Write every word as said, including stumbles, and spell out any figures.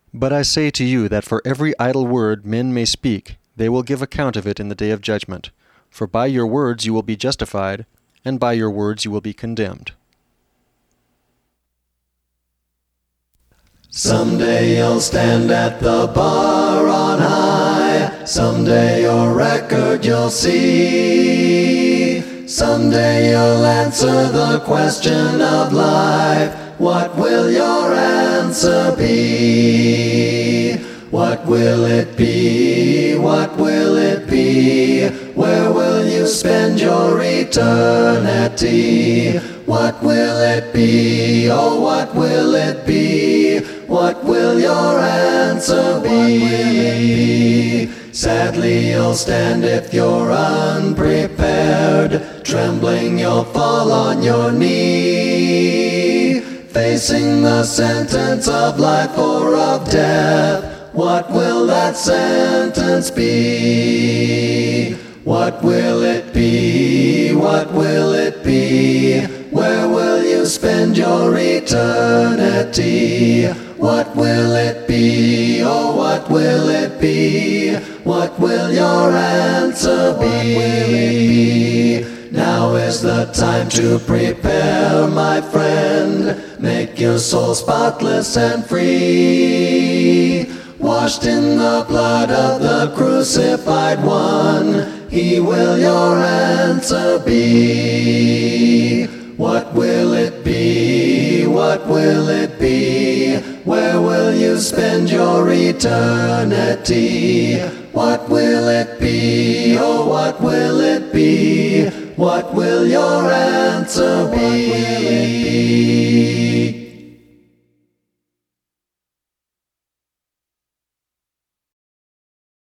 But I say to you that for every idle word men may speak, they will give account of it in the day of judgment. For by your words you will be justified, and by your words you will be condemned. Someday you'll stand at the bar on high. Someday your record you'll see. Someday you'll answer the question of life. What will your answer be? What will it be? What will it be? Where will you spend your eternity? What will it be? Oh, what will it be? What will your answer be? Sadly you'll stand if you're unprepared. Trembling you'll fall on your knee, facing the sentence of life or of death. What will that sentence be? What will it be? What will it be? Where will you spend your eternity? What will it be? Oh, what will it be? What will your answer be? Now is the time to prepare, my friend. Make your soul spotless and free, washed in the blood of the crucified one. He will your answer be. What will it be? What will it be? Where will you spend your eternity? What will it be? Oh, what will it be? What will your answer be?